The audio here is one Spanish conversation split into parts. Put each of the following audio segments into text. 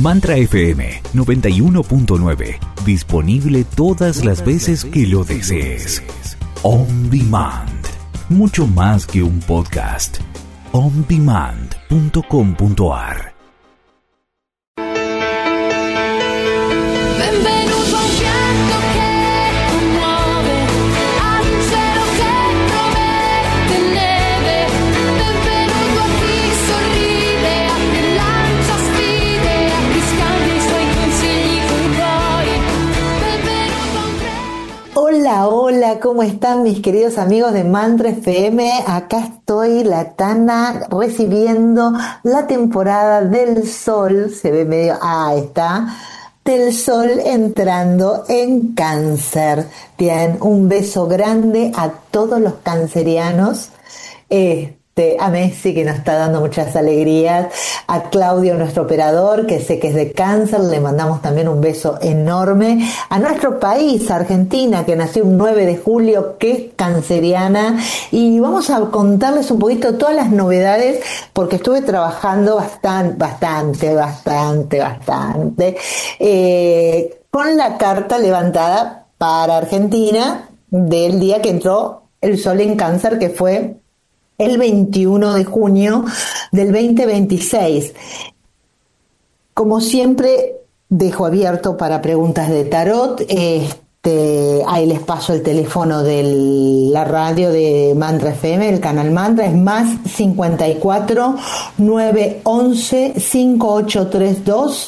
Mantra FM 91.9. Disponible todas las veces que lo desees. On Demand. Mucho más que un podcast. ondemand.com.ar. Benvenuto a un pianto che commuove, a un cielo che promette neve. Benvenuto a chi sorride, a chi lancia sfide, a chi scambia i suoi consigli con tuoi. Benvenuto a un treno. Hola, hola, ¿cómo están mis queridos amigos de Mantra FM? Acá estoy, la Tana, recibiendo la temporada del sol, se ve medio, está, del sol entrando en Cáncer. Bien, un beso grande a todos los cancerianos. A Messi, que nos está dando muchas alegrías, a Claudio, nuestro operador, que sé que es de Cáncer, le mandamos también un beso enorme, a nuestro país, Argentina, que nació un 9 de julio, que es canceriana, y vamos a contarles un poquito todas las novedades, porque estuve trabajando bastante, con la carta levantada para Argentina del día que entró el sol en Cáncer, que fue el 21 de junio del 2026. Como siempre, dejo abierto para preguntas de tarot. Ahí les paso el teléfono de la radio de Mantra FM, el canal Mantra, es más 54 911 5832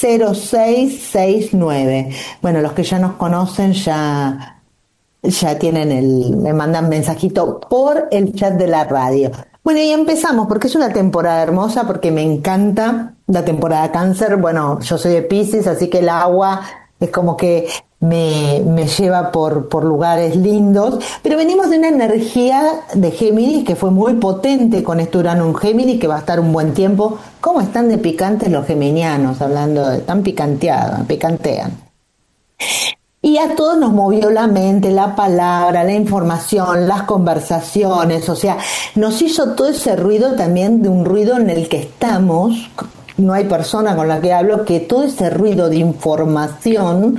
0669. Bueno, los que ya nos conocen ya tienen me mandan mensajito por el chat de la radio. Bueno, y empezamos, porque es una temporada hermosa, porque me encanta la temporada Cáncer. Bueno, yo soy de Piscis, así que el agua es como que me lleva por lugares lindos, pero venimos de una energía de Géminis que fue muy potente con este Urano en Géminis, que va a estar un buen tiempo. ¿Cómo están de picantes los geminianos? Hablando de tan picantean. Y a todos nos movió la mente, la palabra, la información, las conversaciones, o sea, nos hizo todo ese ruido también, de un ruido en el que estamos. No hay persona con la que hablo, que todo ese ruido de información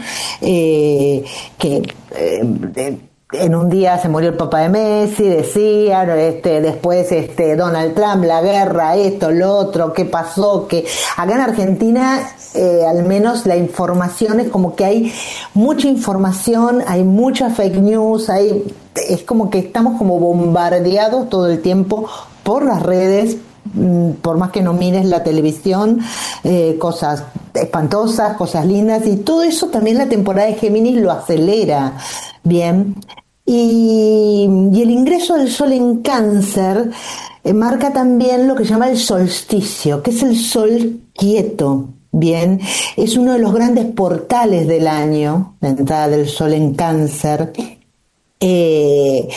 en un día se murió el papá de Messi, decía, después Donald Trump, la guerra, esto, lo otro, qué pasó, que acá en Argentina al menos la información es como que hay mucha información, hay mucha fake news, es como que estamos como bombardeados todo el tiempo por las redes. Por más que no mires la televisión, cosas espantosas, cosas lindas, y todo eso también la temporada de Géminis lo acelera. Bien, y el ingreso del sol en Cáncer marca también lo que se llama el solsticio, que es el sol quieto. Bien, es uno de los grandes portales del año, la entrada del sol en Cáncer, y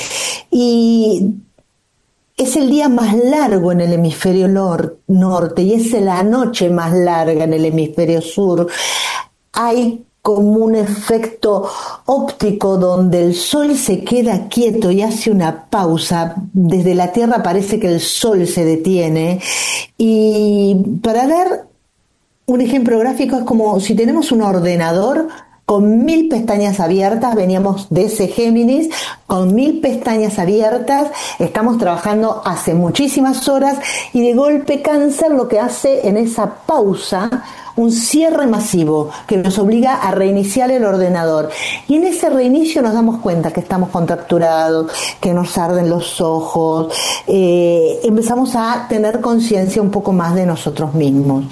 es el día más largo en el hemisferio norte y es la noche más larga en el hemisferio sur. Hay como un efecto óptico donde el sol se queda quieto y hace una pausa. Desde la Tierra parece que el sol se detiene. Y para dar un ejemplo gráfico, es como si tenemos un ordenador con 1000 pestañas abiertas, veníamos de ese Géminis, con 1000 pestañas abiertas, estamos trabajando hace muchísimas horas, y de golpe Cáncer lo que hace en esa pausa, un cierre masivo que nos obliga a reiniciar el ordenador, y en ese reinicio nos damos cuenta que estamos contracturados, que nos arden los ojos, empezamos a tener conciencia un poco más de nosotros mismos.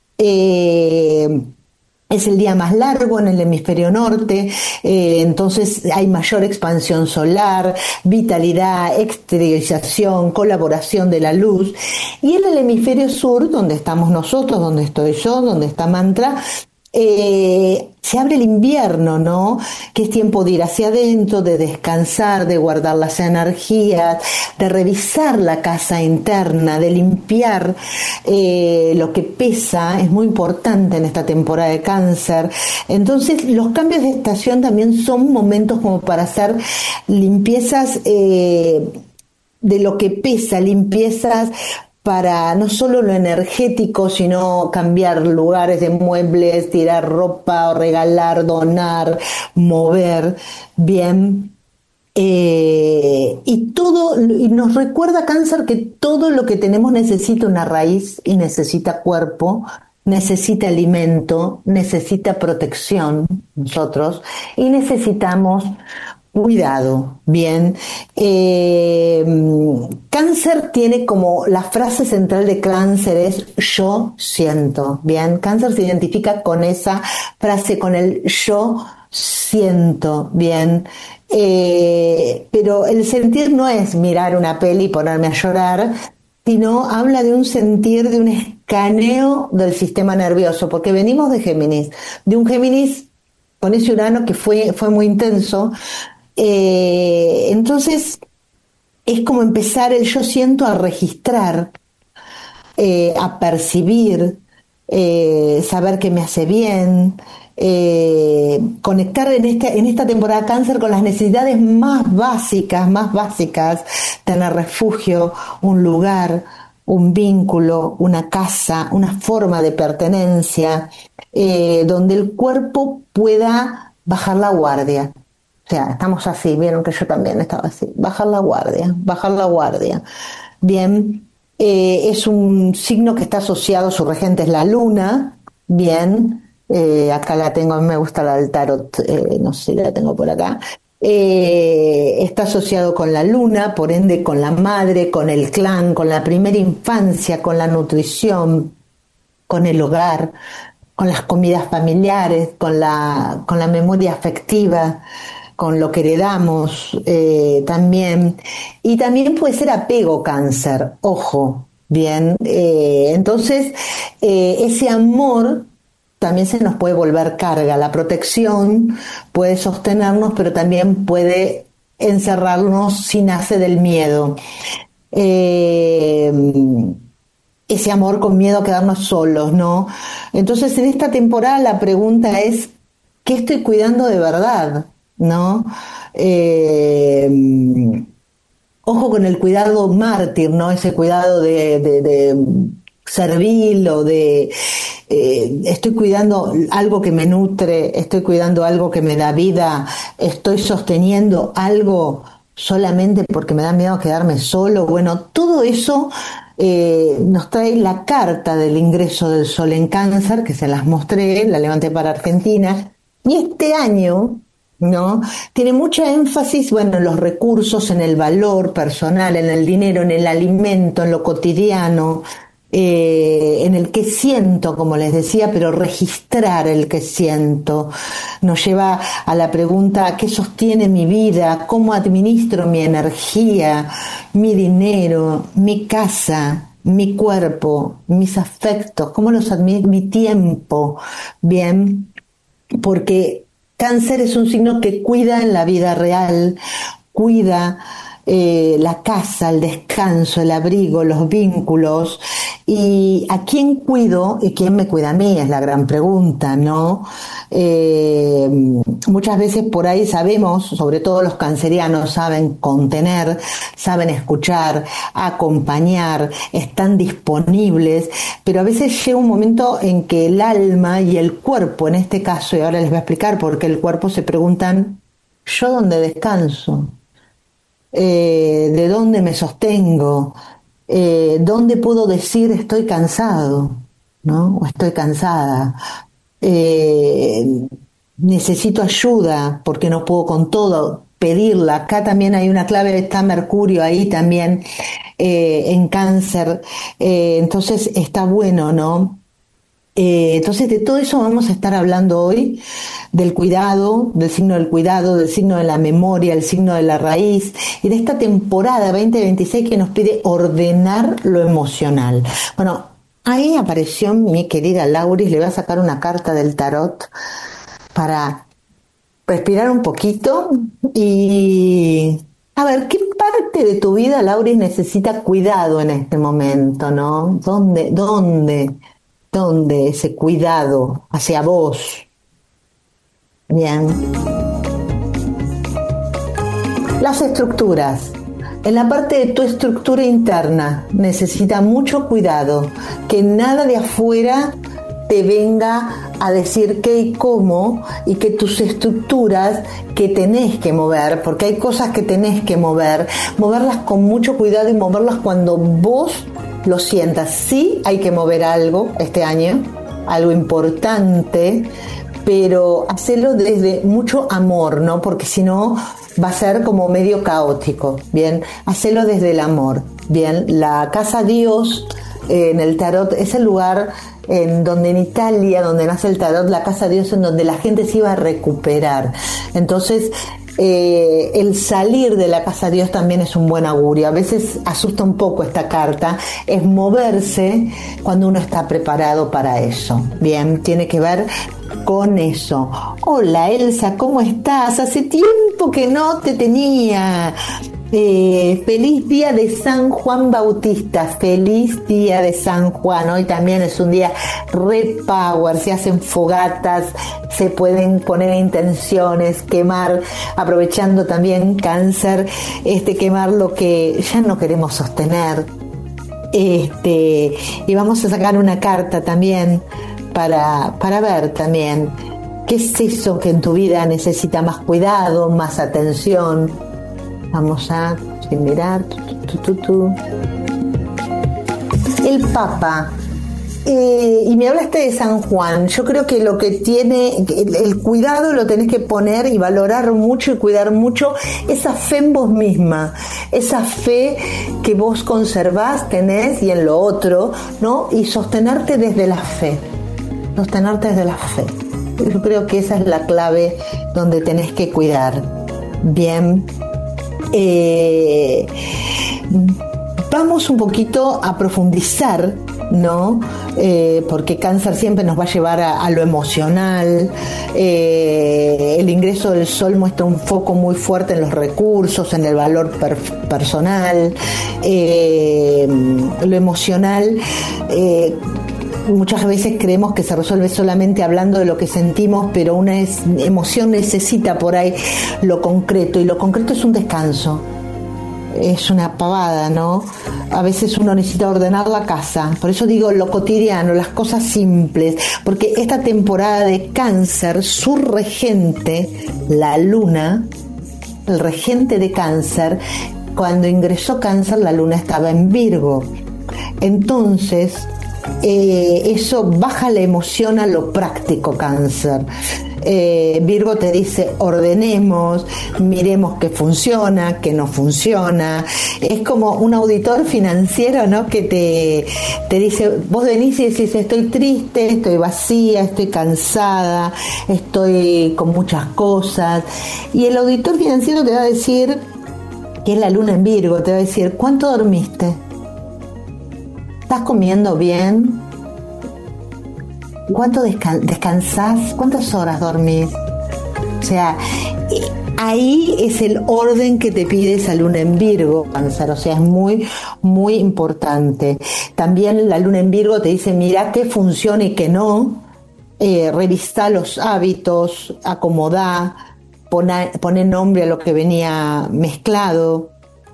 Es el día más largo en el hemisferio norte, entonces hay mayor expansión solar, vitalidad, exteriorización, colaboración de la luz. Y en el hemisferio sur, donde estamos nosotros, donde estoy yo, donde está Mantra, se abre el invierno, ¿no? Que es tiempo de ir hacia adentro, de descansar, de guardar las energías, de revisar la casa interna, de limpiar lo que pesa. Es muy importante en esta temporada de Cáncer. Entonces, los cambios de estación también son momentos como para hacer limpiezas de lo que pesa, limpiezas para no solo lo energético, sino cambiar lugares de muebles, tirar ropa, regalar, donar, mover, bien. Y nos recuerda Cáncer que todo lo que tenemos necesita una raíz y necesita cuerpo, necesita alimento, necesita protección, nosotros, y necesitamos cuidado, bien. Cáncer tiene como la frase central de Cáncer es yo siento, bien. Cáncer se identifica con esa frase, con el yo siento, bien. Pero el sentir no es mirar una peli y ponerme a llorar, sino habla de un sentir, de un escaneo del sistema nervioso, porque venimos de Géminis, de un Géminis con ese Urano que fue muy intenso. Entonces es como empezar el yo siento a registrar, a percibir, saber que me hace bien, conectar en esta temporada Cáncer con las necesidades más básicas, tener refugio, un lugar, un vínculo, una casa, una forma de pertenencia, donde el cuerpo pueda bajar la guardia. O sea, estamos así, vieron que yo también estaba así, bajar la guardia. Bien, es un signo que está asociado, su regente es la luna, bien, acá la tengo, a mí me gusta la del tarot, no sé si la tengo por acá, está asociado con la luna, por ende con la madre, con el clan, con la primera infancia, con la nutrición, con el hogar, con las comidas familiares, con la memoria afectiva, con lo que heredamos también. Y también puede ser apego Cáncer, ojo, bien. Entonces, ese amor también se nos puede volver carga. La protección puede sostenernos, pero también puede encerrarnos si nace del miedo. Ese amor con miedo a quedarnos solos, ¿no? Entonces, en esta temporada la pregunta es, ¿qué estoy cuidando de verdad? ¿No? Ojo con el cuidado mártir, ¿no? Ese cuidado de servil o de estoy cuidando algo que me nutre, estoy cuidando algo que me da vida, estoy sosteniendo algo solamente porque me da miedo a quedarme solo. Bueno, todo eso nos trae la carta del ingreso del Sol en Cáncer, que se las mostré, la levanté para Argentina, y este año, ¿no? Tiene mucha énfasis, bueno, en los recursos, en el valor personal, en el dinero, en el alimento, en lo cotidiano, en el que siento, como les decía, pero registrar el que siento nos lleva a la pregunta: ¿qué sostiene mi vida? ¿Cómo administro mi energía, mi dinero, mi casa, mi cuerpo, mis afectos? ¿Cómo los administro? Mi tiempo, bien, porque Cáncer es un signo que cuida en la vida real, cuida la casa, el descanso, el abrigo, los vínculos. ¿Y a quién cuido y quién me cuida a mí? Es la gran pregunta, ¿no? Muchas veces por ahí sabemos, sobre todo los cancerianos, saben contener, saben escuchar, acompañar, están disponibles, pero a veces llega un momento en que el alma y el cuerpo, en este caso, y ahora les voy a explicar por qué el cuerpo, se preguntan: ¿yo dónde descanso? ¿De dónde me sostengo? ¿Dónde puedo decir estoy cansado, ¿no? O estoy cansada? Necesito ayuda porque no puedo con todo, pedirla. Acá también hay una clave, está Mercurio ahí también en Cáncer, entonces está bueno, ¿no? Entonces de todo eso vamos a estar hablando hoy, del cuidado, del signo del cuidado, del signo de la memoria, el signo de la raíz, y de esta temporada 2026 que nos pide ordenar lo emocional. Bueno, ahí apareció mi querida Lauris, le voy a sacar una carta del tarot para respirar un poquito y a ver, ¿qué parte de tu vida, Lauris, necesita cuidado en este momento, ¿no? ¿Dónde ese cuidado hacia vos? Bien. Las estructuras. En la parte de tu estructura interna necesita mucho cuidado, que nada de afuera te venga a decir qué y cómo, y que tus estructuras que tenés que mover, porque hay cosas que tenés que moverlas con mucho cuidado y moverlas cuando vos lo sientas. Sí hay que mover algo este año, algo importante, pero hacerlo desde mucho amor, ¿no? Porque si no va a ser como medio caótico, ¿bien? Hacerlo desde el amor, ¿bien? La casa Dios en el tarot es el lugar en donde en Italia, donde nace el tarot, la casa Dios, en donde la gente se iba a recuperar. Entonces, el salir de la casa Dios también es un buen augurio. A veces asusta un poco esta carta, es moverse cuando uno está preparado para eso. Bien, tiene que ver con eso. Hola Elsa, ¿cómo estás? Hace tiempo que no te tenía. Feliz día de San Juan Bautista, feliz día de San Juan. Hoy también es un día re power, se hacen fogatas, se pueden poner intenciones, quemar, aprovechando también Cáncer, quemar lo que ya no queremos sostener. Y vamos a sacar una carta también para ver también qué es eso que en tu vida necesita más cuidado, más atención. Vamos a mirar. El Papa. Y me hablaste de San Juan. Yo creo que lo que tiene, el cuidado lo tenés que poner y valorar mucho y cuidar mucho esa fe en vos misma, esa fe que vos conservás, tenés y en lo otro, ¿no? Y sostenerte desde la fe. Sostenerte desde la fe. Yo creo que esa es la clave donde tenés que cuidar. Bien. Vamos un poquito a profundizar, ¿no? Porque Cáncer siempre nos va a llevar a lo emocional. El ingreso del Sol muestra un foco muy fuerte en los recursos, en el valor personal, lo emocional. Muchas veces creemos que se resuelve solamente hablando de lo que sentimos, pero una emoción necesita por ahí lo concreto, y lo concreto es un descanso. Es una pavada, ¿no? A veces uno necesita ordenar la casa, por eso digo lo cotidiano, las cosas simples, porque esta temporada de Cáncer, su regente, la Luna, el regente de Cáncer, cuando ingresó Cáncer, la Luna estaba en Virgo. Entonces, eso baja la emoción a lo práctico, Cáncer. Virgo te dice ordenemos, miremos qué funciona, qué no funciona. Es como un auditor financiero, ¿no? Que te dice, vos venís y decís estoy triste, estoy vacía, estoy cansada, estoy con muchas cosas, y el auditor financiero te va a decir, que es la Luna en Virgo, te va a decir ¿cuánto dormiste? ¿Estás comiendo bien? ¿Cuánto descansás? ¿Cuántas horas dormís? O sea, ahí es el orden que te pide esa Luna en Virgo, Cáncer. O sea, es muy, muy importante. También la Luna en Virgo te dice, mira qué funciona y qué no. Revisa los hábitos, acomodá, pone nombre a lo que venía mezclado.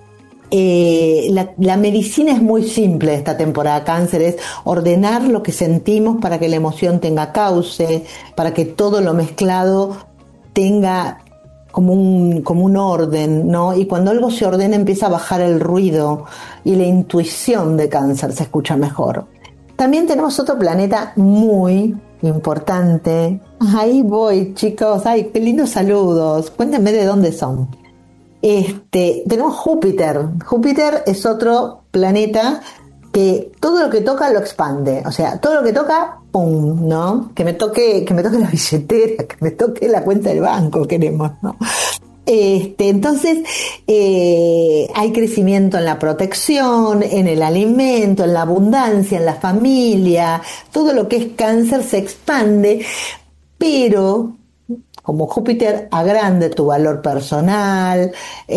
La medicina es muy simple esta temporada, Cáncer, es ordenar lo que sentimos para que la emoción tenga cauce, para que todo lo mezclado tenga como un orden, ¿no? Y cuando algo se ordena empieza a bajar el ruido y la intuición de Cáncer se escucha mejor. También tenemos otro planeta muy importante. Ahí voy, chicos. Ay, qué lindos saludos. Cuéntenme de dónde son. Tenemos Júpiter. Júpiter es otro planeta que todo lo que toca lo expande. O sea, todo lo que toca, ¡pum!, ¿no? Que me toque la billetera, que me toque la cuenta del banco, queremos, ¿no? Entonces, hay crecimiento en la protección, en el alimento, en la abundancia, en la familia. Todo lo que es Cáncer se expande, pero como Júpiter agrande tu valor personal,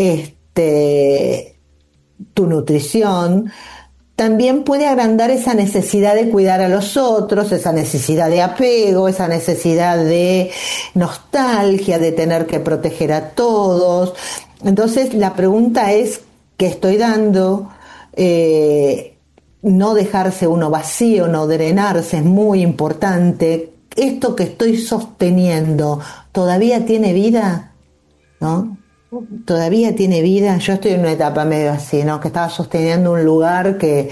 tu nutrición, también puede agrandar esa necesidad de cuidar a los otros, esa necesidad de apego, esa necesidad de nostalgia, de tener que proteger a todos. Entonces la pregunta es, qué estoy dando, no dejarse uno vacío, no drenarse, es muy importante. Esto que estoy sosteniendo, ¿todavía tiene vida? ¿No? ¿Todavía tiene vida? Yo estoy en una etapa medio así, ¿no? Que estaba sosteniendo un lugar que,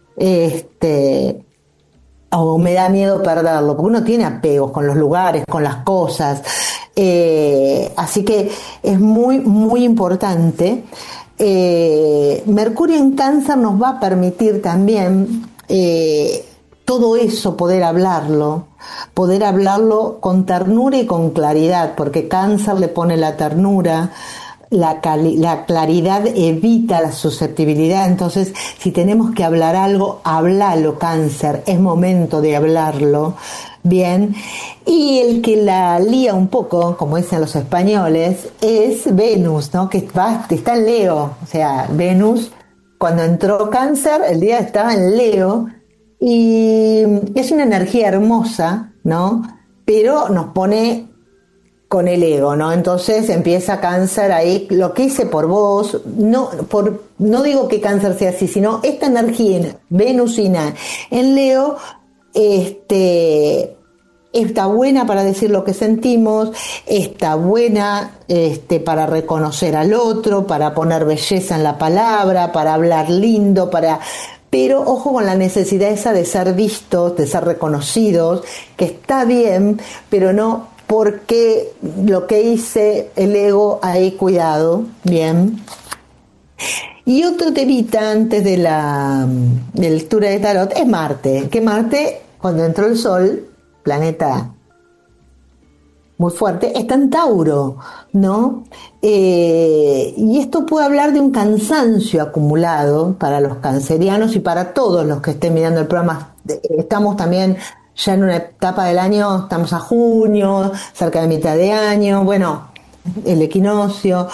o me da miedo perderlo, porque uno tiene apegos con los lugares, con las cosas. Así que es muy, muy importante. Mercurio en Cáncer nos va a permitir también todo eso, poder hablarlo con ternura y con claridad, porque Cáncer le pone la ternura, la claridad evita la susceptibilidad. Entonces, si tenemos que hablar algo, háblalo, Cáncer, es momento de hablarlo. Bien, y el que la lía un poco, como dicen los españoles, es Venus, ¿no? Que está en Leo. O sea, Venus, cuando entró Cáncer, el día estaba en Leo, y es una energía hermosa, ¿no? Pero nos pone con el ego, ¿no? Entonces empieza Cáncer ahí, lo que hice por vos, no digo que Cáncer sea así, sino esta energía venusina en Leo, está buena para decir lo que sentimos, está buena para reconocer al otro, para poner belleza en la palabra, para hablar lindo, pero ojo con la necesidad esa de ser vistos, de ser reconocidos, que está bien, pero no porque lo que hice, el ego, ahí cuidado, bien. Y otro temita antes de la lectura de tarot es Marte, que Marte, cuando entró el Sol, planeta muy fuerte, está en Tauro, ¿no? Y esto puede hablar de un cansancio acumulado para los cancerianos y para todos los que estén mirando el programa. Estamos también ya en una etapa del año, estamos a junio, cerca de mitad de año, bueno, el equinoccio,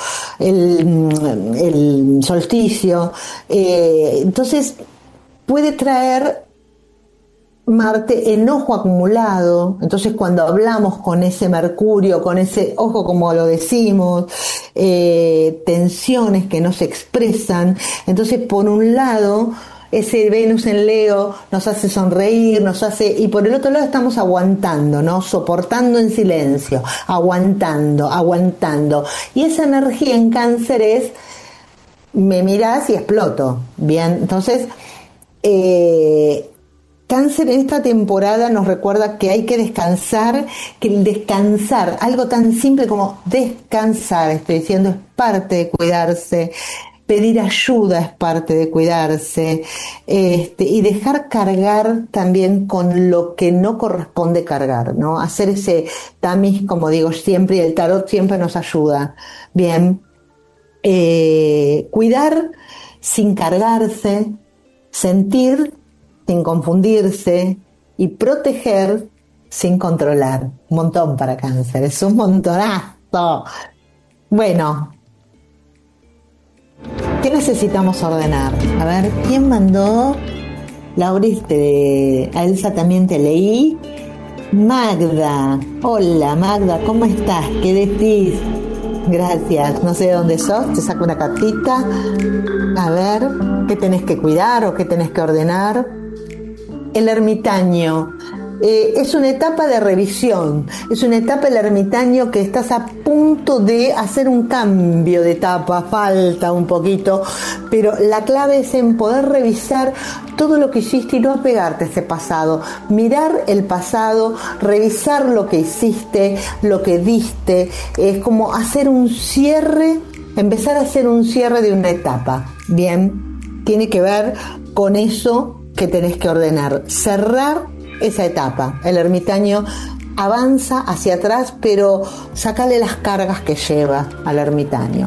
el solsticio, entonces puede traer Marte enojo acumulado. Entonces cuando hablamos con ese Mercurio, con ese ojo como lo decimos, tensiones que no se expresan, entonces por un lado ese Venus en Leo nos hace sonreír, y por el otro lado estamos aguantando, ¿no? Soportando en silencio, aguantando. Y esa energía en Cáncer es, me mirás y exploto, ¿bien? Entonces, Cáncer en esta temporada nos recuerda que hay que descansar, que el descansar, algo tan simple como descansar, estoy diciendo, es parte de cuidarse. Pedir ayuda es parte de cuidarse, y dejar cargar también con lo que no corresponde cargar, ¿no? Hacer ese tamiz, como digo siempre, y el tarot siempre nos ayuda. Bien, cuidar sin cargarse, sentir sin confundirse y proteger sin controlar. Un montón para Cáncer, es un montonazo. Bueno, ¿qué necesitamos ordenar? A ver, ¿quién mandó? Lauris, a Elsa también te leí. Magda, hola Magda, ¿cómo estás? ¿Qué decís? Gracias, no sé de dónde sos, te saco una cartita. A ver, ¿qué tenés que cuidar o qué tenés que ordenar? El ermitaño. Es una etapa de revisión, es una etapa del ermitaño que estás a punto de hacer un cambio de etapa, falta un poquito, pero la clave es en poder revisar todo lo que hiciste y no apegarte a ese pasado, mirar el pasado, revisar lo que hiciste, lo que diste, es como hacer un cierre, empezar a hacer un cierre de una etapa, bien, tiene que ver con eso que tenés que ordenar, cerrar esa etapa. El ermitaño avanza hacia atrás, pero sácale las cargas que lleva al ermitaño.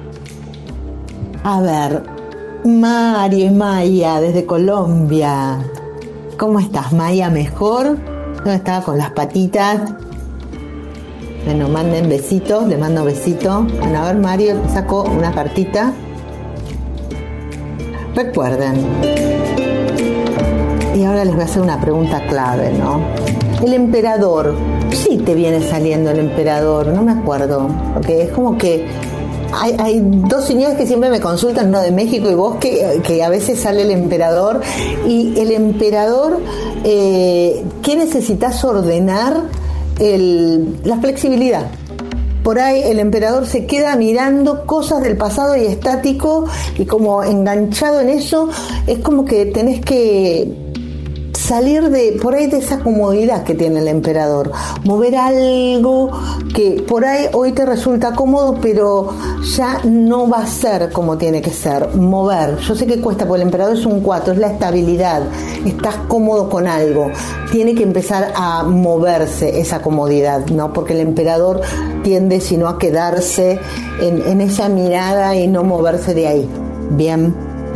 A ver, Mario y Maya desde Colombia. ¿Cómo estás, Maya? ¿Mejor? ¿Dónde estaba con las patitas? Bueno, manden besitos, le mando besitos. Bueno, a ver, Mario, saco una cartita. Recuerden. Y ahora les voy a hacer una pregunta clave, ¿no? El emperador, sí te viene saliendo el emperador, no me acuerdo, porque es como que hay dos señores que siempre me consultan, uno de México y vos, que a veces sale el emperador, y el emperador, ¿qué necesitas ordenar? La flexibilidad. Por ahí el emperador se queda mirando cosas del pasado y estático, y como enganchado en eso, es como que tenés que salir por ahí de esa comodidad que tiene el emperador, mover algo que por ahí hoy te resulta cómodo, pero ya no va a ser como tiene que ser, mover. Yo sé que cuesta, porque el emperador es un 4, es la estabilidad, estás cómodo con algo, tiene que empezar a moverse esa comodidad, ¿no? Porque el emperador tiende, sino a quedarse en esa mirada y no moverse de ahí. Bien.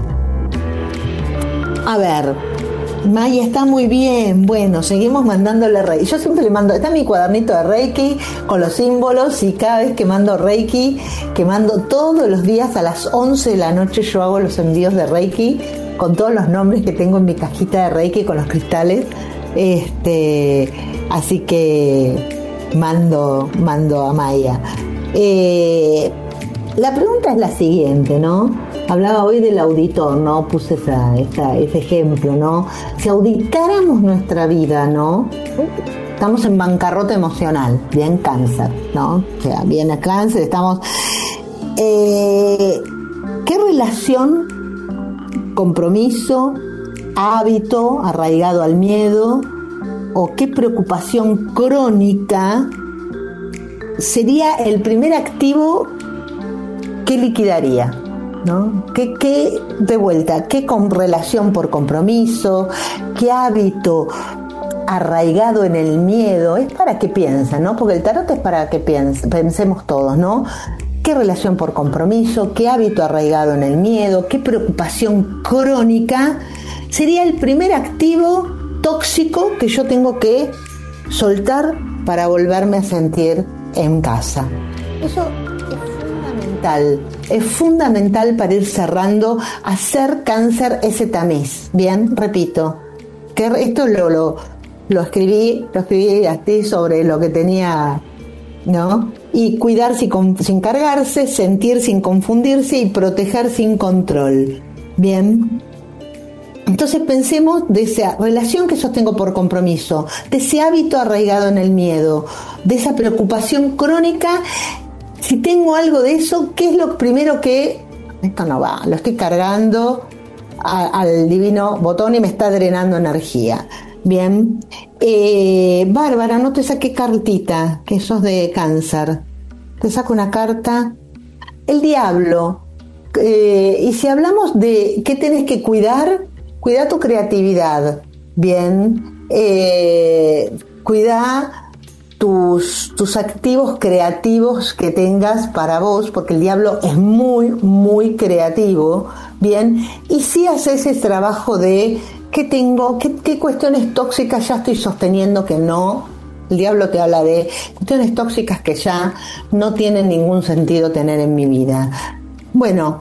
A ver, Maya, está muy bien. Bueno, seguimos mandándole Reiki. Yo siempre le mando, está mi cuadernito de Reiki con los símbolos, y cada vez que mando Reiki, que mando todos los días a las 11 de la noche, yo hago los envíos de Reiki con todos los nombres que tengo en mi cajita de Reiki con los cristales. Así que mando a Maya. La pregunta es la siguiente, ¿no? Hablaba hoy del auditor, ¿no? Puse ese ejemplo, ¿no? Si auditáramos nuestra vida, ¿no? Estamos en bancarrota emocional, bien Cáncer, ¿no? O sea, bien a Cáncer, estamos... ¿Qué relación, compromiso, hábito arraigado al miedo, o qué preocupación crónica sería el primer activo que liquidaría? ¿No? ¿Qué de vuelta? ¿Qué con relación por compromiso? ¿Qué hábito arraigado en el miedo? Es para que piensen, ¿no? Porque el tarot es para que pensemos todos, ¿no? ¿Qué relación por compromiso? ¿Qué hábito arraigado en el miedo? ¿Qué preocupación crónica sería el primer activo tóxico que yo tengo que soltar para volverme a sentir en casa? Eso es fundamental para ir cerrando, hacer Cáncer ese tamiz. Bien, repito, que esto lo escribí aquí sobre lo que tenía, ¿no? Y cuidar sin cargarse, sentir sin confundirse y proteger sin control. Bien. Entonces pensemos de esa relación que sostengo por compromiso, de ese hábito arraigado en el miedo, de esa preocupación crónica. Si tengo algo de eso, ¿qué es lo primero que... Esto no va, lo estoy cargando al divino botón y me está drenando energía. Bien. Bárbara, no te saqué cartita, que sos de Cáncer. Te saco una carta. El diablo. Y si hablamos de qué tenés que cuidar, cuida tu creatividad. Bien. Cuida tus activos creativos que tengas para vos, porque el diablo es muy, muy creativo, bien, y si haces ese trabajo de qué cuestiones tóxicas ya estoy sosteniendo que no. El diablo te habla de cuestiones tóxicas que ya no tienen ningún sentido tener en mi vida. Bueno,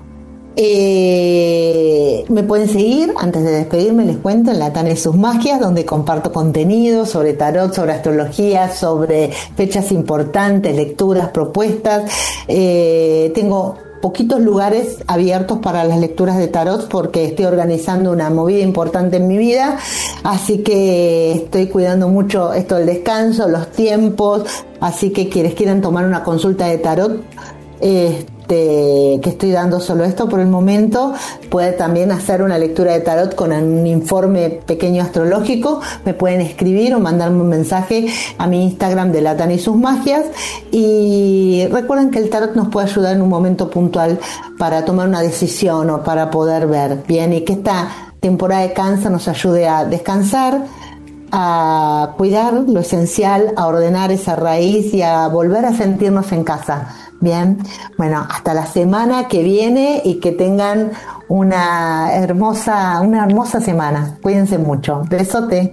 me pueden seguir. Antes de despedirme les cuento en Latana y sus magias, donde comparto contenido sobre tarot, sobre astrología, sobre fechas importantes, lecturas, propuestas. Tengo poquitos lugares abiertos para las lecturas de tarot porque estoy organizando una movida importante en mi vida, así que estoy cuidando mucho esto del descanso, los tiempos, así que quienes quieran tomar una consulta de tarot, que estoy dando solo esto por el momento, puede también hacer una lectura de tarot con un informe pequeño astrológico. Me pueden escribir o mandarme un mensaje a mi Instagram de Latana y sus magias, y recuerden que el tarot nos puede ayudar en un momento puntual para tomar una decisión o para poder ver bien, y que esta temporada de Cáncer nos ayude a descansar, a cuidar lo esencial, a ordenar esa raíz y a volver a sentirnos en casa. Bien, bueno, hasta la semana que viene y que tengan una hermosa semana. Cuídense mucho. Besote.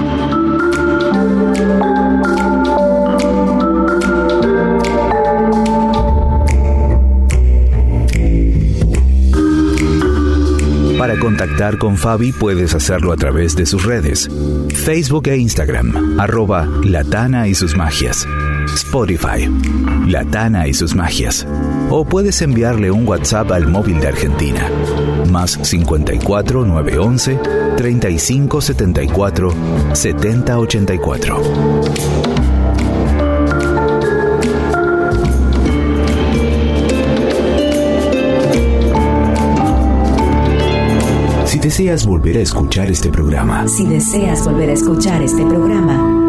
Para contactar con Fabi puedes hacerlo a través de sus redes, Facebook e Instagram, @Latana y sus magias. Spotify, La Tana y sus magias. O puedes enviarle un WhatsApp al móvil de Argentina, más 54 911 35 74 70 84. Si deseas volver a escuchar este programa,